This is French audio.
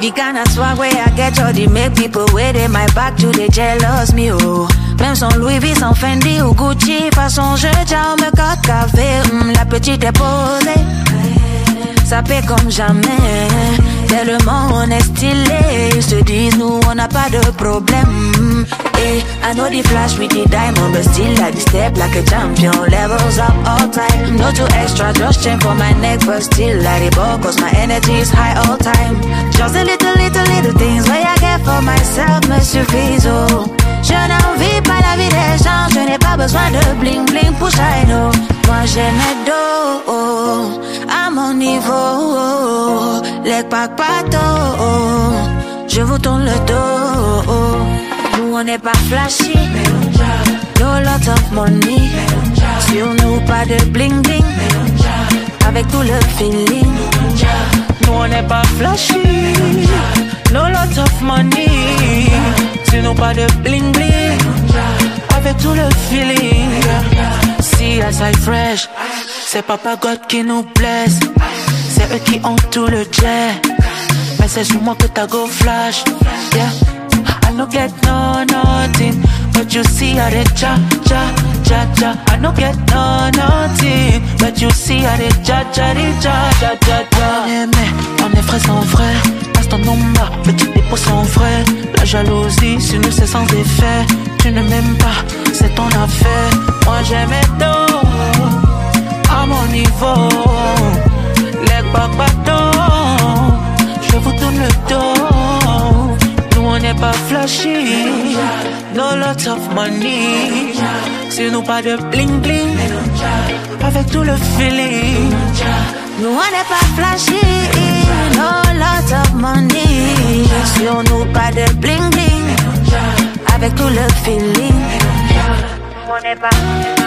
The kind of swag where I get all the make people wait in my back to they jealous me, oh. Même sans Louis V, sans Fendi ou Gucci, façon je tiens me cote café, la petite est posée. Ça paie comme jamais, tellement on est stylé. Ils se disent nous on n'a pas de problème. Et I know the flash with the diamond, but still like the step like a champion. Levels up all time, no too extra, just chain for my neck, but still like the ball, cause my energy is high all time. Just a little things where I get for myself me suffisent, oh. Je n'en vis pas la vie des gens, je n'ai pas besoin de bling bling pour shine, oh. Moi j'ai mes dos, oh, à mon niveau, les pack pato, oh. Je vous tourne le dos, oh. Nous on n'est pas flashy, no lot of money. Sur nous pas de bling bling, avec tout le feeling. Nous on n'est pas flashy, no lot of money. Sur nous pas de bling bling, avec tout le feeling. Si I say fresh, c'est Papa God qui nous blesse. C'est eux qui ont tout le jet, mais c'est sur moi que t'as go flash. Yeah, I no get no nothing, but you see how they cha cha cha cha. I no get no nothing, but you see how they cha cha cha cha cha cha. On est frais sans frais, instant nombre, petit dépôt sans frais. La jalousie sur nous c'est sans effet. Tu ne m'aimes pas, c'est ton affaire. Moi j'aime mes dos, à mon niveau. Les papatos, je vous tourne le dos. Nous on n'est pas flashy, no lots of money. Sur nous pas de bling bling, avec tout le feeling. Nous on n'est pas flashy, no lot of money. Sur nous pas de bling bling, avec tout le feeling. On n'est pas